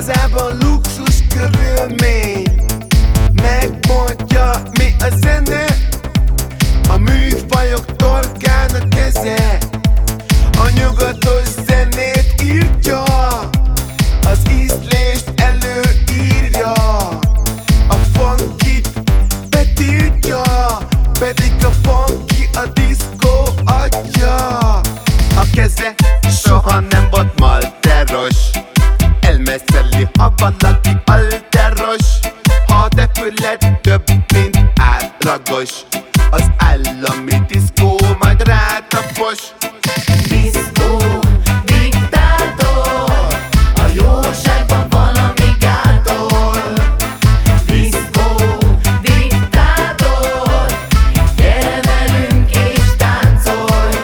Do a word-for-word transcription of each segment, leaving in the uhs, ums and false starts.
Igazában luxus körülmény, megmondja mi a zene. A műfajok torkán a keze, a nyugatos zenét írtja, az ízlést előírja, a funkit betiltja, pedig a funky a diszkó adja. A keze soha nem volt malteros, elmeszeli, ha valaki alteros. Ha a te füled több, mint átlagos, az állami diszkó majd rátapos. Diszkó, diktátor, a jóságban valami gátol. Diszkó, diktátor, gyere velünk és táncolj.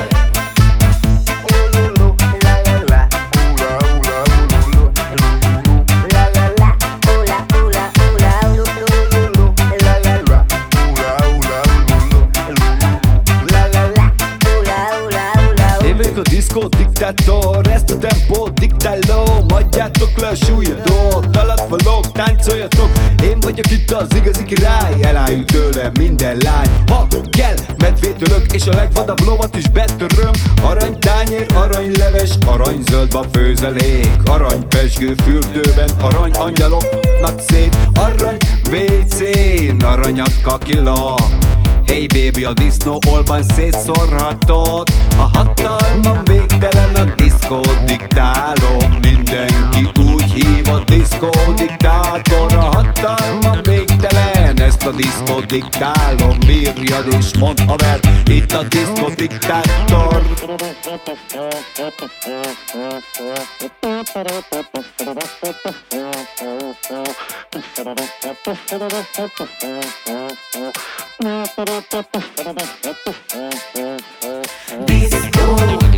Én vagyok a diszkó diktátor, ezt a tempót diktálom. Adjátok le a súlyadot, dalatvalók, táncoljatok. Én vagyok itt az igazi király, elájul tőlem minden lány. Ha kell, medvét ölök, és a legvadabb lovat is betöröm. Aranytányér, aranyleves, aranyzöld van főzelék. Aranypezsgő fürdőben, arany angyaloknak szét. Arany vé cén, aranyat kakila. Hey baby, a disznóolban szétszórhatod. A hatalmam végtelen, a diszkó diktálom. Mindenki úgy hív, a diszkó diktátor. A hatalmam végtelen, ezt a diszkó diktálom. Bírjad és mondd, haver, itt a diszkó diktátor. Diszkó,